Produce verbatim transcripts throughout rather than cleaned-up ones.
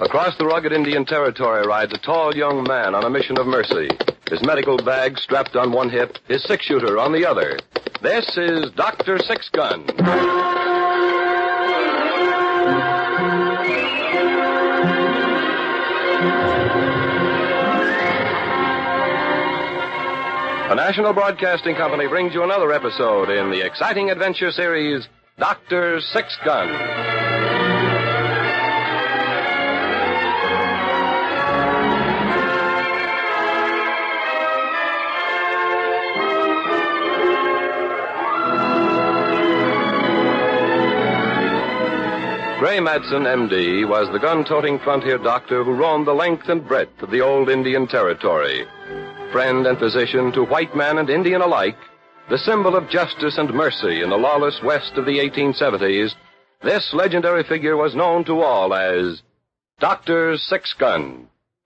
Across the rugged Indian Territory rides a tall young man on a mission of mercy. His medical bag strapped on one hip, his six-shooter on the other. This is Doctor Six-Gun. The National Broadcasting Company brings you another episode in the exciting adventure series, Doctor Six-Gun. Gray Madsen, M D, was the gun-toting frontier doctor who roamed the length and breadth of the old Indian Territory. Friend and physician to white man and Indian alike, the symbol of justice and mercy in the lawless west of the eighteen seventies, this legendary figure was known to all as Doctor Six-Gun.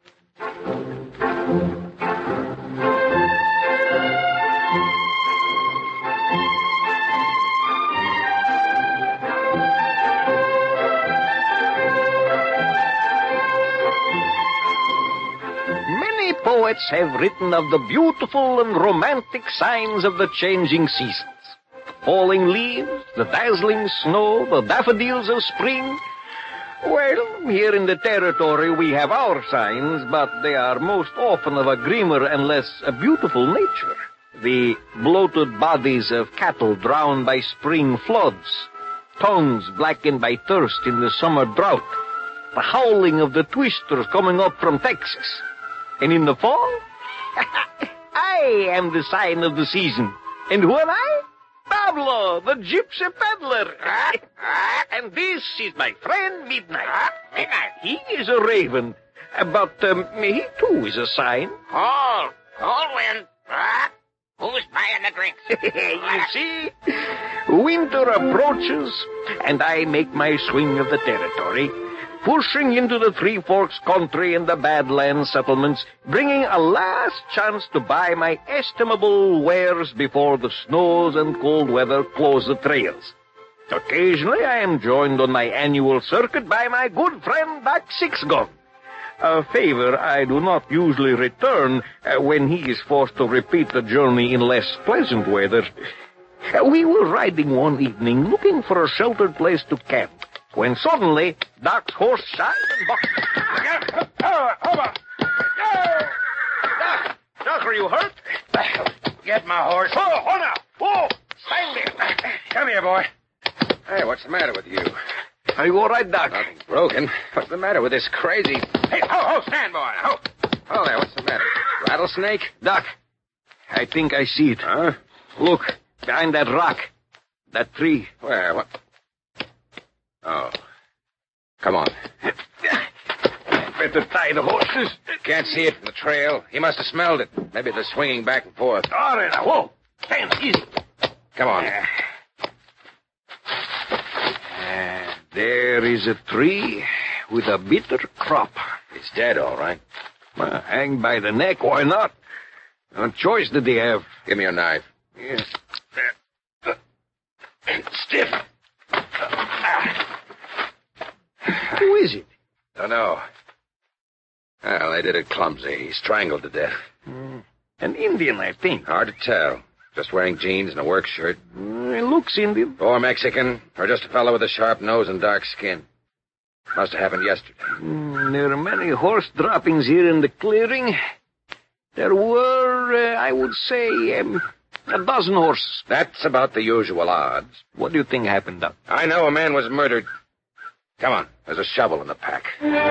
Poets have written of the beautiful and romantic signs of the changing seasons. The falling leaves, the dazzling snow, the daffodils of spring. Well, here in the territory we have our signs, but they are most often of a grimmer and less a beautiful nature. The bloated bodies of cattle drowned by spring floods, tongues blackened by thirst in the summer drought, the howling of the twisters coming up from Texas. And in the fall, I am the sign of the season. And who am I? Pablo, the gypsy peddler. And this is my friend Midnight. He is a raven, but um, he too is a sign. Call, call wind. Who's buying the drinks? You see, winter approaches, and I make my swing of the territory, pushing into the Three Forks country and the Badlands settlements, bringing a last chance to buy my estimable wares before the snows and cold weather close the trails. Occasionally I am joined on my annual circuit by my good friend Doc Six-Gun, a favor I do not usually return uh, when he is forced to repeat the journey in less pleasant weather. Uh, we were riding one evening looking for a sheltered place to camp, when suddenly, Doc's horse shied and bucked. Oh, hold on. Doc, Doc, are you hurt? Get my horse. Oh, hold on. Whoa, stand there. Come here, boy. Hey, what's the matter with you? Are you all right, Doc? Nothing's broken. What's the matter with this crazy... Hey, ho, ho, stand, boy. Ho. Oh, there, what's the matter? Rattlesnake? Doc, I think I see it. Huh? Look, behind that rock. That tree. Where? What? Oh. Come on. Better tie the horses. Can't see it from the trail. He must have smelled it. Maybe they're swinging back and forth. All right, now, whoa. Stand easy. Come on. Uh, there is a tree with a bitter crop. It's dead, all right. Well, hang by the neck, why not? What choice did they have? Give me your knife. Yes. Stiff. Who is it? Don't know. Well, they did it clumsy. He's strangled to death. Mm. An Indian, I think. Hard to tell. Just wearing jeans and a work shirt. Mm, it looks Indian. Or Mexican, or just a fellow with a sharp nose and dark skin. Must have happened yesterday. Mm, there are many horse droppings here in the clearing. There were, uh, I would say, um, a dozen horses. That's about the usual odds. What do you think happened, Doc? I know a man was murdered. Come on, there's a shovel in the pack.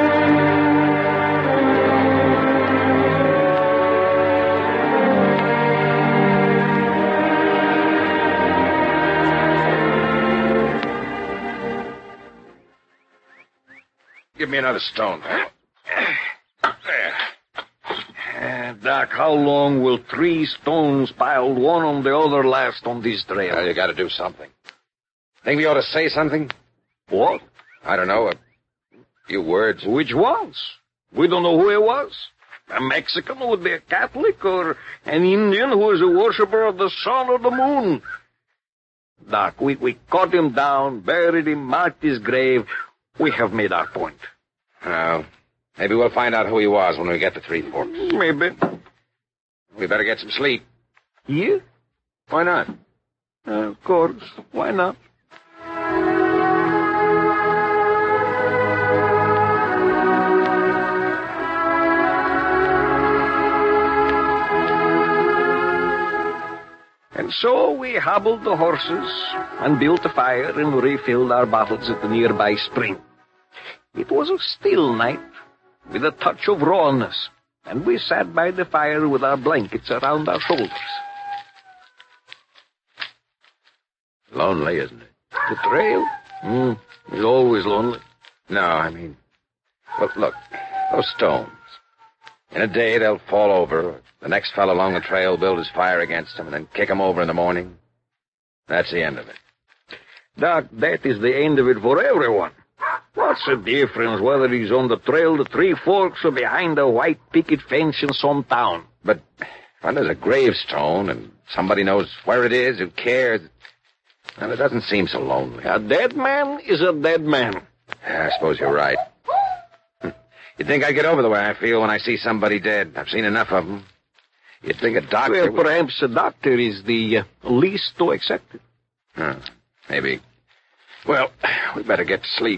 Give me another stone. There. Uh, Doc, how long will three stones piled one on the other last on this trail? Well, you gotta do something. Think we ought to say something? What? I don't know, a few words. Which ones? We don't know who he was. A Mexican who would be a Catholic, or an Indian who is a worshiper of the sun or the moon. Doc, we, we cut him down, buried him, marked his grave. We have made our point. Well, Maybe we'll find out who he was when we get to Three Forks. Maybe. We better get some sleep. Here? Why not? Uh, of course. Why not? And so we hobbled the horses and built a fire and refilled our bottles at the nearby spring. It was a still night with a touch of rawness, and we sat by the fire with our blankets around our shoulders. Lonely, isn't it? The trail? Mm, it's always lonely. No, I mean... Look, look, those stones. In a day, they'll fall over. The next fellow along the trail will build his fire against them and then kick them over in the morning. That's the end of it. Doc, that is the end of it for everyone. What's the difference whether he's on the trail to Three Forks or behind a white picket fence in some town? But when there's a gravestone and somebody knows where it is, who cares, well, it doesn't seem so lonely. A dead man is a dead man. Yeah, I suppose you're right. You'd think I'd get over the way I feel when I see somebody dead. I've seen enough of them. You'd think a doctor Well, would... perhaps a doctor is the uh, least to accept it. Huh, maybe. Well, we better get to sleep.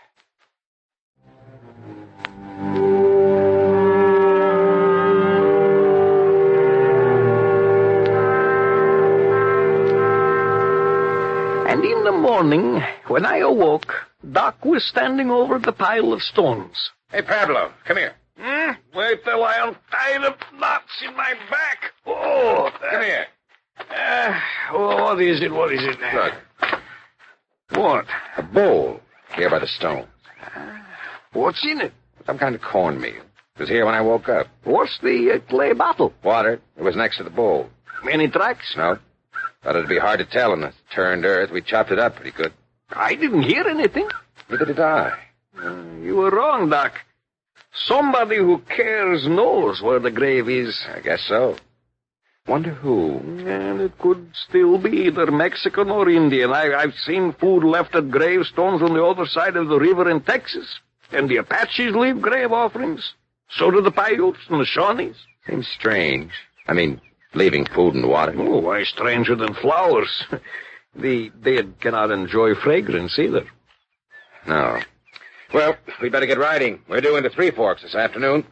And in the morning, when I awoke, Doc was standing over the pile of stones. Hey, Pablo, come here. Hmm? Wait till I untie the knots in my back. Oh, Come here. Uh, oh, what is it? What is it? Look, What? a bowl here by the stone. What's in it? Some kind of cornmeal. It was here when I woke up. What's the uh, clay bottle? Water. It was next to the bowl. Any tracks? No. Thought it'd be hard to tell in the turned earth. We chopped it up pretty good. I didn't hear anything. Neither did I. Uh, you were wrong, Doc. Somebody who cares knows where the grave is. I guess so. Wonder who? And it could still be either Mexican or Indian. I, I've seen food left at gravestones on the other side of the river in Texas. And the Apaches leave grave offerings. So do the Paiutes and the Shawnees. Seems strange. I mean, leaving food and water. Oh, why stranger than flowers? The dead cannot enjoy fragrance either. No. Well, we better get riding. We're due into Three Forks this afternoon.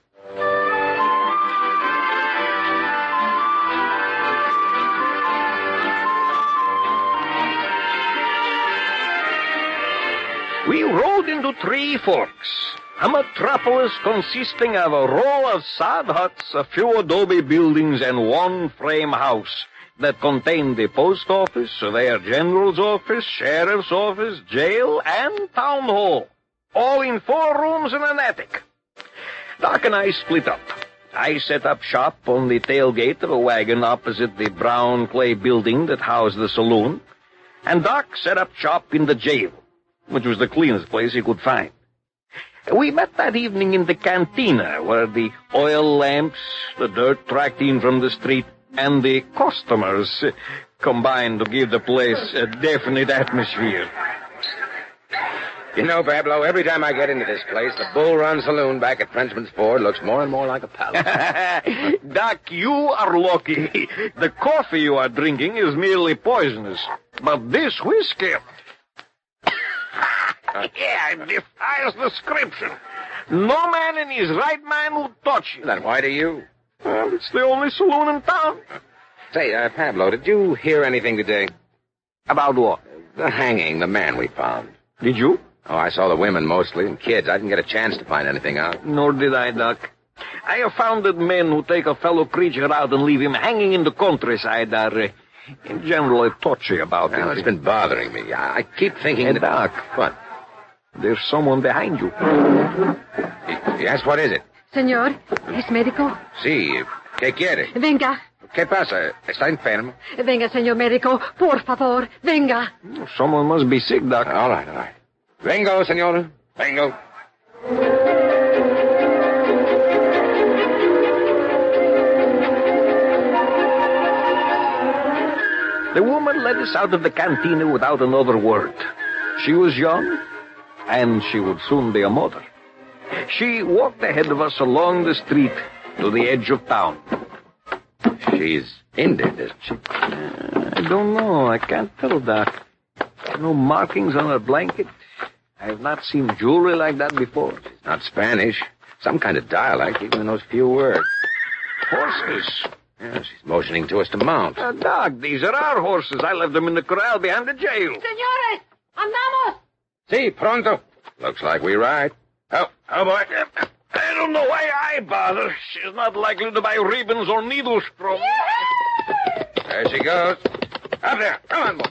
We rode into Three Forks, a metropolis consisting of a row of sod huts, a few adobe buildings, and one frame house that contained the post office, surveyor general's office, sheriff's office, jail, and town hall, all in four rooms and an attic. Doc and I split up. I set up shop on the tailgate of a wagon opposite the brown clay building that housed the saloon, and Doc set up shop in the jail, which was the cleanest place he could find. We met that evening in the cantina, where the oil lamps, the dirt tracked in from the street, and the customers uh, combined to give the place a definite atmosphere. You know, Pablo, every time I get into this place, the Bull Run Saloon back at Frenchman's Ford looks more and more like a palace. Doc, you are lucky. The coffee you are drinking is merely poisonous. But this whiskey... yeah, it defies description. No man in his right mind would touch it. Then why do you? Well, it's the only saloon in town. Say, uh, Pablo, did you hear anything today? About what? The hanging, the man we found. Did you? Oh, I saw the women mostly, and kids. I didn't get a chance to find anything out. Nor did I, Doc. I have found that men who take a fellow creature out and leave him hanging in the countryside are, uh, in general, touchy about Well, it. it's been bothering me. I, I keep thinking Hey, that... Doc. What? There's someone behind you. Yes, what is it? Señor, ¿es médico? Sí, ¿qué quiere? Venga, ¿Qué pasa? ¿Está enfermo? venga, señor médico, por favor, venga. Someone must be sick, Doc. All right, all right. Vengo, senora. Vengo. The woman led us out of the cantina without another word. She was young, and she would soon be a mother. She walked ahead of us along the street to the edge of town. She's Indian, isn't she? Uh, I don't know. I can't tell, Doc. No markings on her blanket. I have not seen jewelry like that before. She's not Spanish. Some kind of dialect, even in those few words. Horses. Yeah, she's motioning to us to mount. Uh, Doc, these are our horses. I left them in the corral behind the jail. Señores, andamos. Si, pronto. Looks like we ride. Oh, oh, boy. I don't know why I bother. She's not likely to buy ribbons or needles from me. There she goes. Up there. Come on, boy.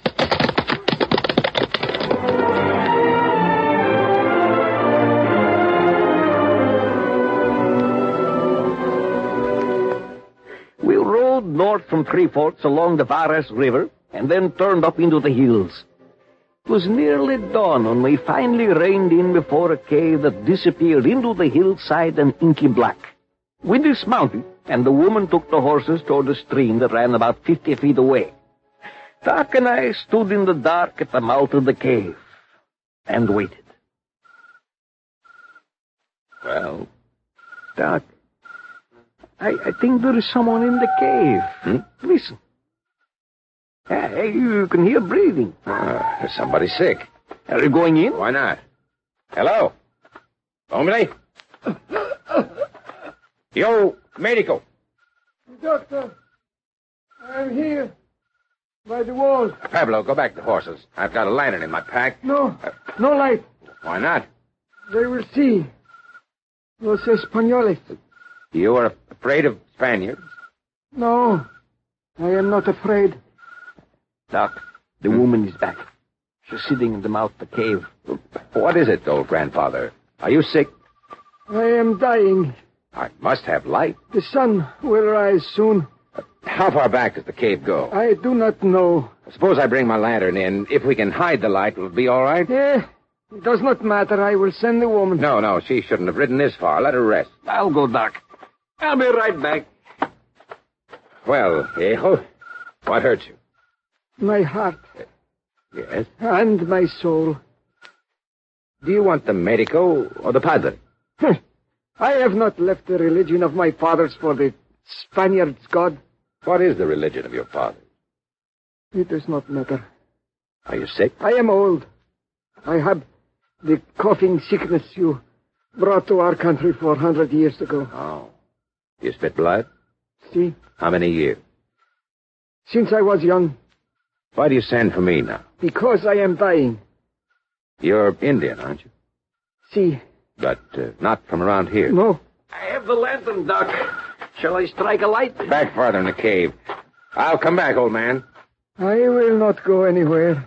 We rode north from Three Forks along the Varas River and then turned up into the hills. It was nearly dawn when we finally reined in before a cave that disappeared into the hillside and inky black. We dismounted, and the woman took the horses toward the stream that ran about fifty feet away. Doc and I stood in the dark at the mouth of the cave and waited. Well, Doc, I, I think there is someone in the cave. Hmm? Listen. Hey, you can hear breathing. uh, there's somebody sick. Are you going in? Why not? Hello? Hombre? Yo, medico. Doctor, I'm here, by the wall. Pablo, go back to the horses. I've got a lantern in my pack. No, no light. Why not? They will see. Los Españoles. You are afraid of Spaniards? No, I am not afraid. Doc, the hmm? woman is back. She's sitting in the mouth of the cave. What is it, old grandfather? Are you sick? I am dying. I must have light. The sun will rise soon. How far back does the cave go? I do not know. Suppose I bring my lantern in. If we can hide the light, will it be all right? Eh, it does not matter. I will send the woman. No, no, she shouldn't have ridden this far. Let her rest. I'll go, Doc. I'll be right back. Well, Hijo, what hurt you? My heart. Yes? And my soul. Do you want the medico or the padre? I have not left the religion of my fathers for the Spaniards' God. What is the religion of your father? It does not matter. Are you sick? I am old. I have the coughing sickness you brought to our country four hundred years ago. Oh. You spit blood? See? How many years? Since I was young. Why do you send for me now? Because I am dying. You're Indian, aren't you? See? But uh, not from around here. No. I have the lantern, Doc. Shall I strike a light? Back farther in the cave. I'll come back, old man. I will not go anywhere.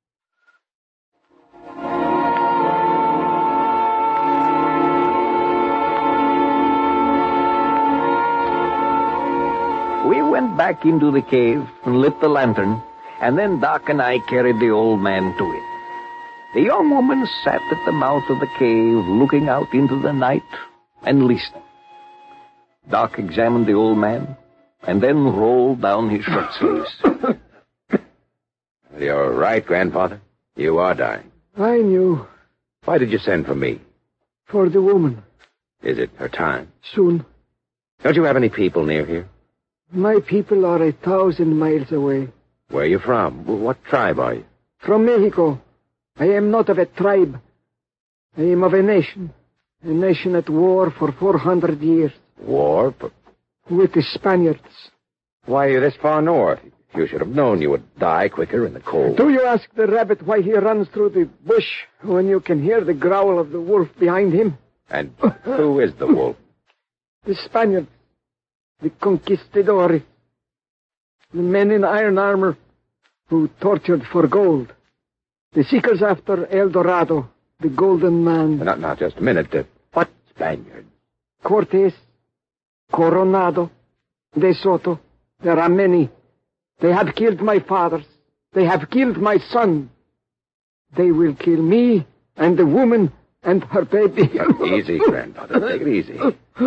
We went back into the cave and lit the lantern, and then Doc and I carried the old man to it. The young woman sat at the mouth of the cave, looking out into the night and listening. Doc examined the old man, and then rolled down his shirt sleeves. You're right, grandfather. You are dying. I knew. Why did you send for me? For the woman. Is it her time? Soon. Don't you have any people near here? My people are a thousand miles away. Where are you from? What tribe are you? From Mexico. I am not of a tribe. I am of a nation. A nation at war for four hundred years. War? But with the Spaniards. Why are you this far north? You should have known you would die quicker in the cold. Do you ask the rabbit why he runs through the bush when you can hear the growl of the wolf behind him? And who is the wolf? The Spaniards. The conquistadores. The men in iron armor who tortured for gold. The seekers after El Dorado, the golden man. Now, now just a minute. Uh, what Spaniard? Cortés, Coronado, De Soto. There are many. They have killed my fathers. They have killed my son. They will kill me and the woman and her baby. Easy, grandfather. Take it easy.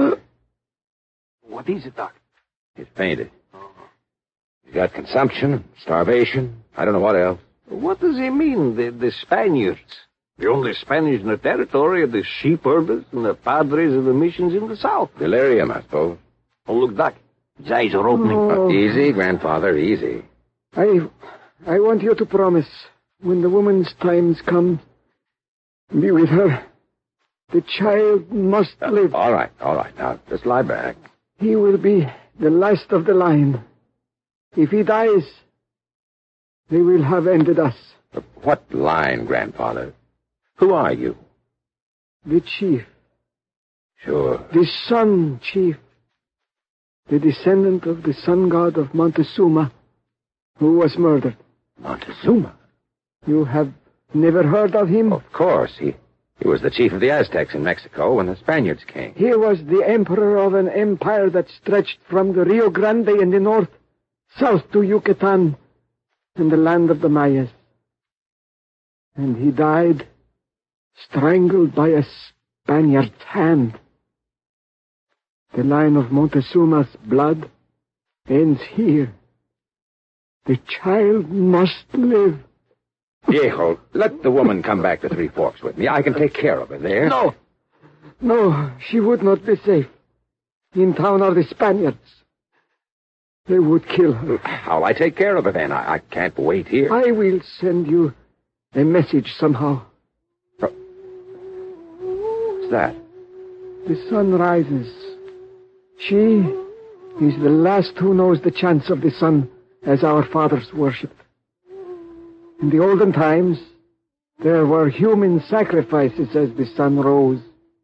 What is it, Doc? He's fainted. He's got consumption, starvation. I don't know what else. What does he mean, the, the Spaniards? The only Spanish in the territory are the sheep herders and the padres of the missions in the south. Delirium, I suppose. Oh, look, Doc. His eyes are opening. Oh. Uh, easy, grandfather, easy. I, I want you to promise, when the woman's times come, be with her. The child must Uh, live. all right, all right. Now, just lie back. He will be the last of the line. If he dies, they will have ended us. Uh, What line, grandfather? Who are you? The chief. Sure. The sun chief. The descendant of the sun god of Montezuma, who was murdered. Montezuma. You have never heard of him? Of course. He, he was the chief of the Aztecs in Mexico when the Spaniards came. He was the emperor of an empire that stretched from the Rio Grande in the north, south to Yucatan, and the land of the Mayas. And he died strangled by a Spaniard's hand. The line of Montezuma's blood ends here. The child must live. Viejo, let the woman come back to Three Forks with me. I can take care of her there. No. No, she would not be safe. In town are the Spaniards. They would kill her. How'll I take care of her then? I, I can't wait here. I will send you a message somehow. What's that? The sun rises. She is the last who knows the chance of the sun as our fathers worshipped. In the olden times, there were human sacrifices as the sun rose.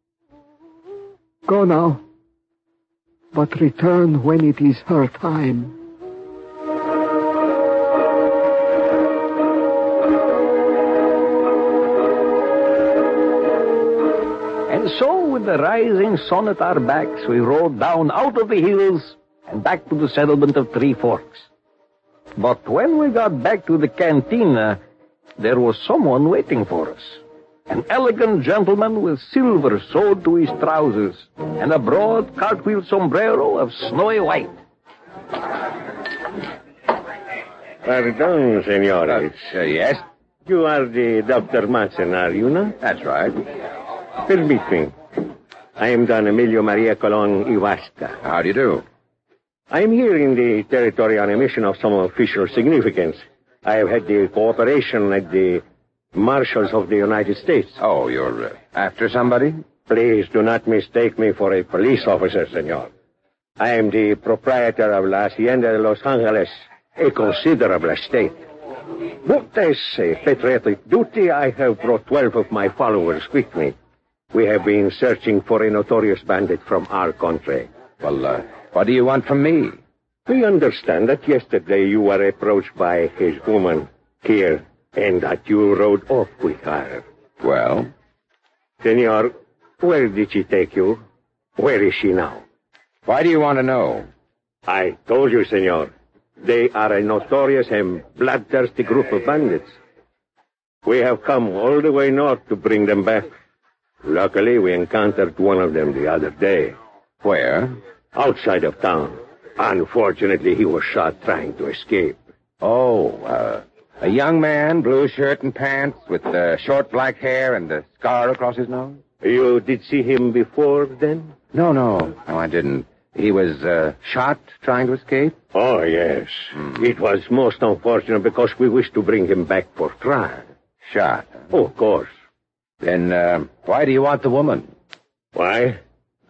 Go now, but return when it is her time. And so, with the rising sun at our backs, we rode down out of the hills and back to the settlement of Three Forks. But when we got back to the cantina, there was someone waiting for us. An elegant gentleman with silver sewed to his trousers and a broad cartwheel sombrero of snowy white. Pardon, senores. Uh, yes, You are the Doctor Madsen, are you not? that's right. Permit me. I am Don Emilio Maria Colon Ivasta. How do you do? I am here in the territory on a mission of some official significance. I have had the cooperation of the marshals of the United States. Oh, you're uh, after somebody? Please do not mistake me for a police officer, senor. I am the proprietor of La Hacienda de Los Angeles, a considerable estate. But as a patriotic duty, I have brought twelve of my followers with me. We have been searching for a notorious bandit from our country. Well, uh, what do you want from me? We understand that yesterday you were approached by his woman here, and that you rode off with her. Well, Senor, where did she take you? Where is she now? why do you want to know? I told you, senor. They are a notorious and bloodthirsty group of bandits. We have come all the way north to bring them back. Luckily, we encountered one of them the other day, Where? outside of town. Unfortunately, he was shot trying to escape. Oh, uh, a young man, blue shirt and pants, with uh, short black hair and a scar across his nose? You did see him before, then? No, no. No, I didn't. He was uh, shot trying to escape? Oh, yes. Hmm. It was most unfortunate because we wish to bring him back for trial. Shot. Oh, of course. Then uh, why do you want the woman? Why?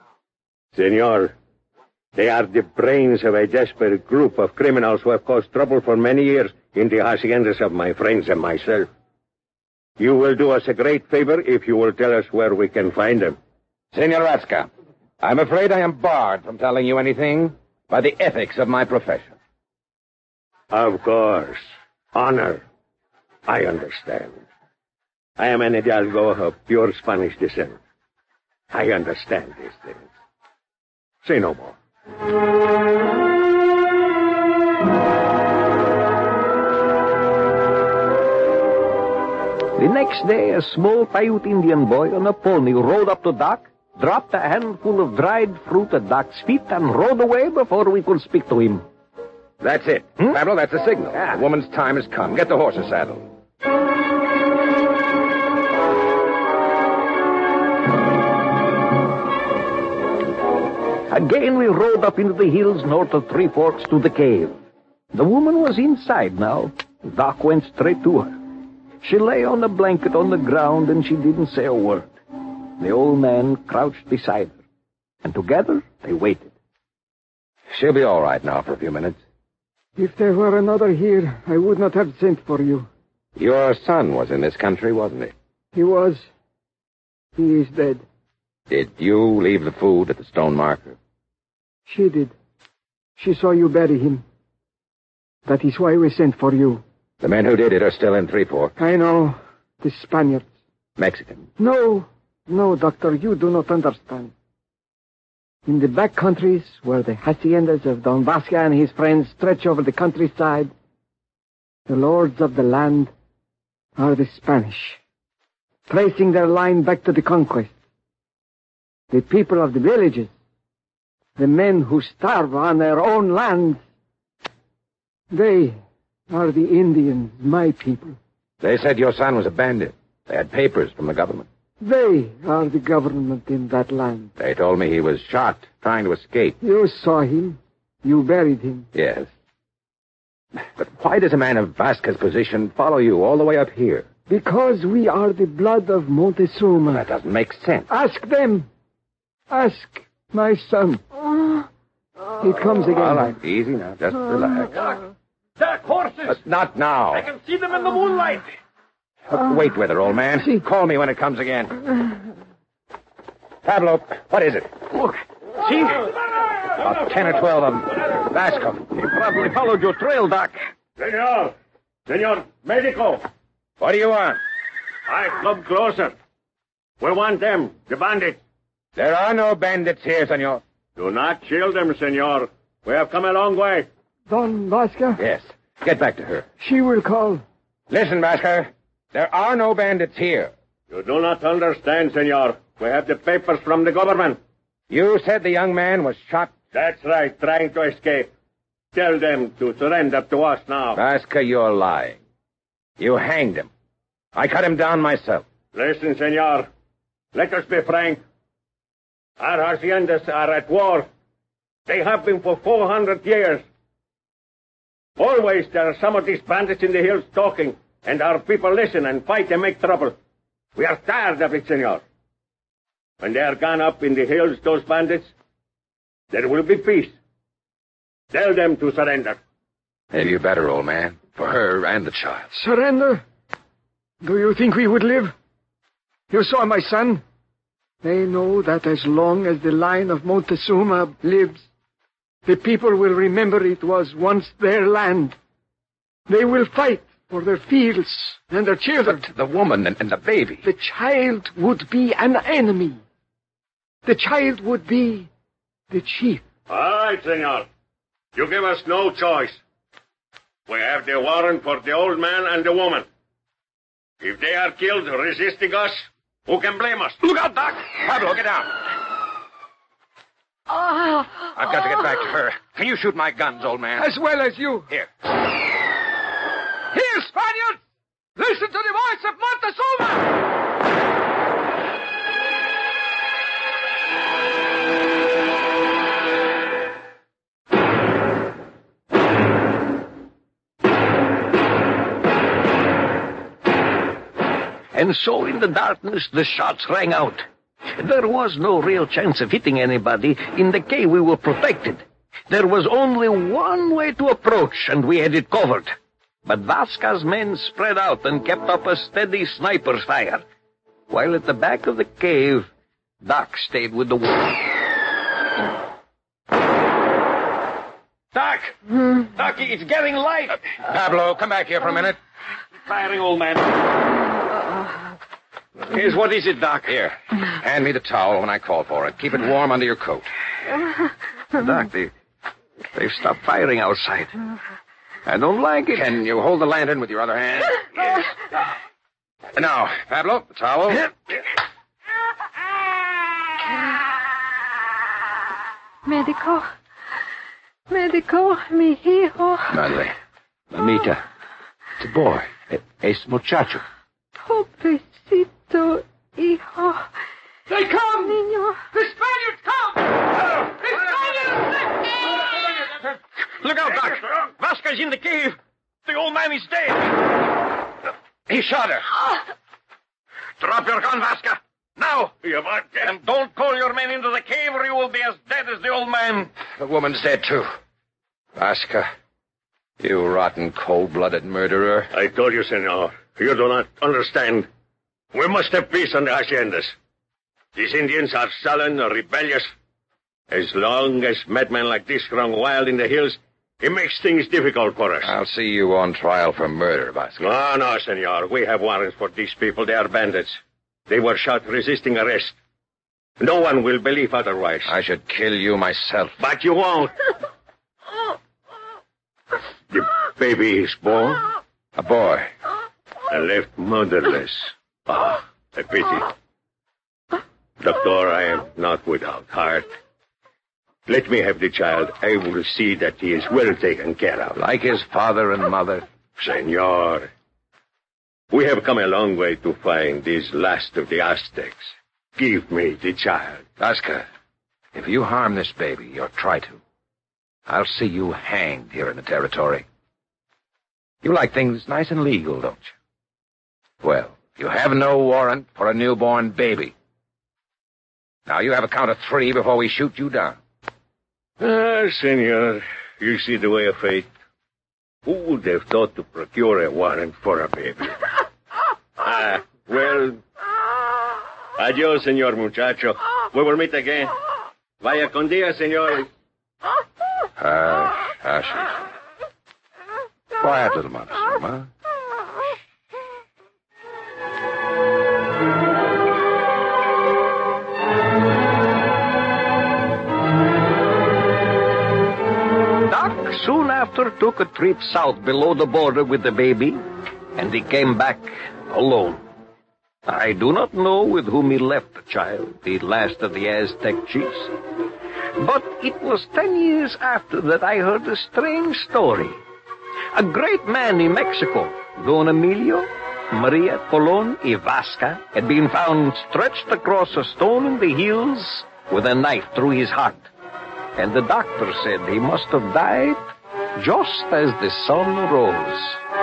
Senor, they are the brains of a desperate group of criminals who have caused trouble for many years in the haciendas of my friends and myself. You will do us a great favor if you will tell us where we can find them. Senor Ratska, I'm afraid I am barred from telling you anything by the ethics of my profession. Of course. Honor. I understand. I am an Hidalgo of pure Spanish descent. I understand these things. Say no more. The next day, a small Paiute Indian boy on a pony rode up to Doc, dropped a handful of dried fruit at Doc's feet, and rode away before we could speak to him. That's it. Hmm? Pablo, that's the signal. Yeah. The woman's time has come. Get the horses saddled. Again we rode up into the hills north of Three Forks to the cave. The woman was inside now. Doc went straight to her. She lay on a blanket on the ground, and she didn't say a word. The old man crouched beside her, and together they waited. She'll be all right now for a few minutes. If there were another here, I would not have sent for you. Your son was in this country, wasn't he? He was. He is dead. Did you leave the food at the stone marker? She did. She saw you bury him. That is why we sent for you. The men who did it are still in Three Forks. I know. The Spaniards. Mexican. No, no, Doctor, you do not understand. In the back countries, where the haciendas of Don Vasca and his friends stretch over the countryside, the lords of the land are the Spanish, tracing their line back to the conquest. The people of the villages, the men who starve on their own lands, they are the Indians, my people. They said your son was a bandit. They had papers from the government. They are the government in that land. They told me he was shot trying to escape. You saw him. You buried him. Yes. But why does a man of Vasca's position follow you all the way up here? Because we are the blood of Montezuma. That doesn't make sense. Ask them. Ask my son. It comes again. All right, easy now. Just relax. Doc! Doc, horses! But not now. I can see them in the moonlight. Uh, wait with her, old man. See. Call me when it comes again. Pablo, what is it? Look, see? About ten or twelve of them. Vasco. They probably followed your trail, Doc. Senor. Senor Medico. What do you want? I come closer. We want them, the bandits. There are no bandits here, senor. Do not shield them, senor. We have come a long way. Don Vasca? Yes. Get back to her. She will call. Listen, Vasco. There are no bandits here. You do not understand, senor. We have the papers from the government. You said the young man was shot. That's right, trying to escape. Tell them to surrender to us now. Vasco, you're lying. You hanged him. I cut him down myself. Listen, senor. Let us be frank. Our haciendas are at war. They have been for four hundred years. Always there are some of these bandits in the hills talking, and our people listen and fight and make trouble. We are tired of it, senor. When they are gone up in the hills, those bandits, there will be peace. Tell them to surrender. Maybe you better, old man. For her and the child. Surrender? Do you think we would live? You saw my son. They know that as long as the line of Montezuma lives, the people will remember it was once their land. They will fight for their fields and their children. But the woman and, and the baby. The child would be an enemy. The child would be the chief. All right, senor. You give us no choice. We have the warrant for the old man and the woman. If they are killed resisting us, who can blame us? Look out, Doc! Pablo, get down. I've got to get back to her. Can you shoot my guns, old man? As well as you. Here. Here, Spaniards! Listen to the voice of Montezuma! And so in the darkness, the shots rang out. There was no real chance of hitting anybody. In the cave, we were protected. There was only one way to approach, and we had it covered. But Vasca's men spread out and kept up a steady sniper's fire, while at the back of the cave, Doc stayed with the wolf. Doc! Hmm? Doc, it's getting light. Pablo, come back here for a minute. Firing, old man. Here's what is it, Doc? Here. Hand me the towel when I call for it. Keep it warm under your coat. Doc, they, they've stopped firing outside. I don't like it. Can you hold the lantern with your other hand? Yes. Now, Pablo, the towel. Medico. Medico, mi hijo. Madre. Mamita. It's a boy. Es muchacho. Pobrecito, hijo. They come! Niño. The Spaniards come! It's shot her. Drop your gun, Vasca. Now! And don't call your men into the cave or you will be as dead as the old man. The woman's dead, too. Vasca, you rotten, cold-blooded murderer. I told you, senor. You do not understand. We must have peace on the haciendas. These Indians are sullen or rebellious. As long as madmen like this run wild in the hills, it makes things difficult for us. I'll see you on trial for murder, Vasca. No, no, senor. We have warrants for these people. They are bandits. They were shot resisting arrest. No one will believe otherwise. I should kill you myself. But you won't. The baby is born. A boy. And left motherless. Ah, a pity. Doctor, I am not without heart. Let me have the child. I will see that he is well taken care of. Like his father and mother. Senor, we have come a long way to find this last of the Aztecs. Give me the child. Vasca, if you harm this baby, or try to, I'll see you hanged here in the territory. You like things nice and legal, don't you? Well, you have no warrant for a newborn baby. Now you have a count of three before we shoot you down. Ah, senor, you see the way of fate. Who would have thought to procure a warrant for a baby? Ah, well, adios, senor muchacho. We will meet again. Vaya con dia, senores. Hush, hush, hush. Quiet, little Montezuma. Doc soon after took a trip south below the border with the baby, and he came back alone. I do not know with whom he left the child, the last of the Aztec chiefs. But it was ten years after that I heard a strange story. A great man in Mexico, Don Emilio Maria Colon y Vasca, had been found stretched across a stone in the hills with a knife through his heart. And the doctor said he must have died just as the sun rose.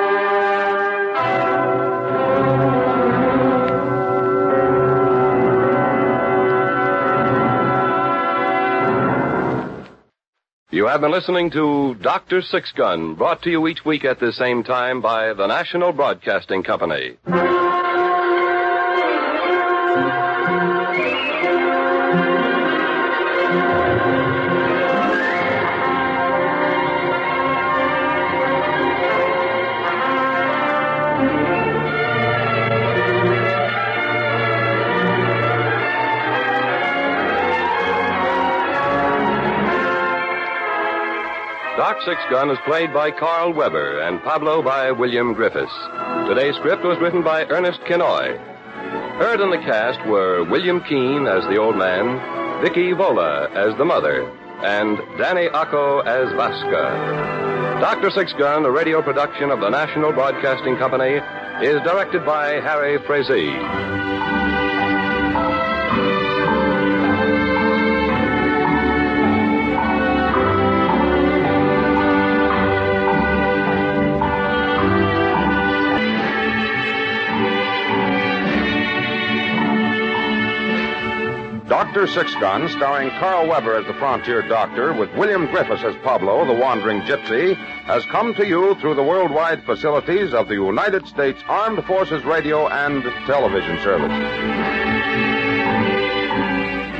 You have been listening to Doctor Six-Gun, brought to you each week at the same time by the National Broadcasting Company. Doc Six-Gun is played by Carl Weber and Pablo by William Griffiths. Today's script was written by Ernest Kinoy. Heard in the cast were William Keane as the old man, Vicky Vola as the mother, and Danny Acco as Vasca. Doctor Six-Gun, a radio production of the National Broadcasting Company, is directed by Harry Frazee. Doctor Six-Gun, starring Carl Weber as the frontier doctor, with William Griffiths as Pablo, the wandering gypsy, has come to you through the worldwide facilities of the United States Armed Forces Radio and Television Service.